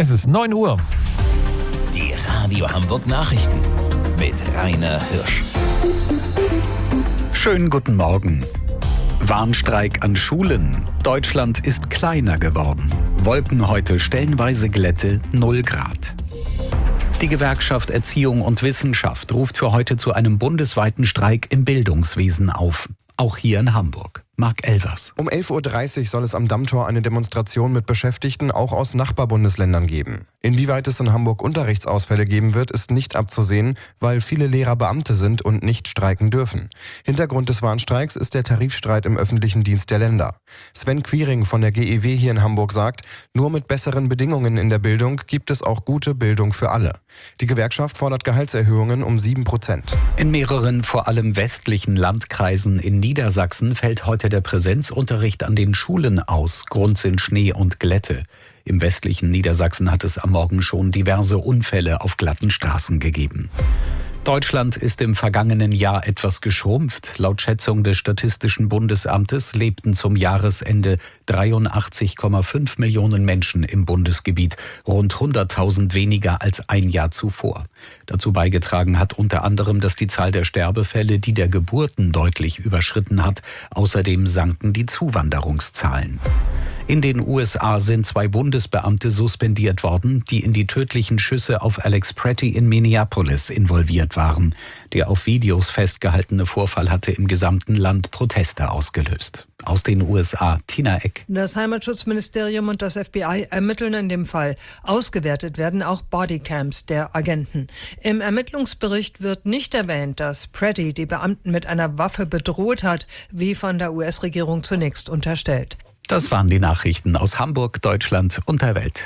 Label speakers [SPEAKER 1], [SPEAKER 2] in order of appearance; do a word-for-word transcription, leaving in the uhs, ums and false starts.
[SPEAKER 1] Es ist neun Uhr.
[SPEAKER 2] Die Radio Hamburg Nachrichten mit Rainer Hirsch.
[SPEAKER 3] Schönen guten Morgen. Warnstreik an Schulen. Deutschland ist kleiner geworden. Wolken heute stellenweise Glätte, null Grad. Die Gewerkschaft Erziehung und Wissenschaft ruft für heute zu einem bundesweiten Streik im Bildungswesen auf. Auch hier in Hamburg. Marc Elvers.
[SPEAKER 4] Um elf Uhr dreißig soll es am Dammtor eine Demonstration mit Beschäftigten auch aus Nachbarbundesländern geben. Inwieweit es in Hamburg Unterrichtsausfälle geben wird, ist nicht abzusehen, weil viele Lehrer Beamte sind und nicht streiken dürfen. Hintergrund des Warnstreiks ist der Tarifstreit im öffentlichen Dienst der Länder. Sven Quiring von der G E W hier in Hamburg sagt, nur mit besseren Bedingungen in der Bildung gibt es auch gute Bildung für alle. Die Gewerkschaft fordert Gehaltserhöhungen um sieben Prozent.
[SPEAKER 3] In mehreren, vor allem westlichen Landkreisen in Niedersachsen fällt heute der Präsenzunterricht an den Schulen aus. Grund sind Schnee und Glätte. Im westlichen Niedersachsen hat es am Morgen schon diverse Unfälle auf glatten Straßen gegeben. Deutschland ist im vergangenen Jahr etwas geschrumpft. Laut Schätzung des Statistischen Bundesamtes lebten zum Jahresende dreiundachtzig Komma fünf Millionen Menschen im Bundesgebiet, rund hunderttausend weniger als ein Jahr zuvor. Dazu beigetragen hat unter anderem, dass die Zahl der Sterbefälle die der Geburten deutlich überschritten hat. Außerdem sanken die Zuwanderungszahlen. In den U S A sind zwei Bundesbeamte suspendiert worden, die in die tödlichen Schüsse auf Alex Pretty in Minneapolis involviert waren. Der auf Videos festgehaltene Vorfall hatte im gesamten Land Proteste ausgelöst. Aus den U S A, Tina Eck.
[SPEAKER 5] Das Heimatschutzministerium und das F B I ermitteln in dem Fall. Ausgewertet werden auch Bodycams der Agenten. Im Ermittlungsbericht wird nicht erwähnt, dass Pretty die Beamten mit einer Waffe bedroht hat, wie von der U S-Regierung zunächst unterstellt.
[SPEAKER 3] Das waren die Nachrichten aus Hamburg, Deutschland und der Welt.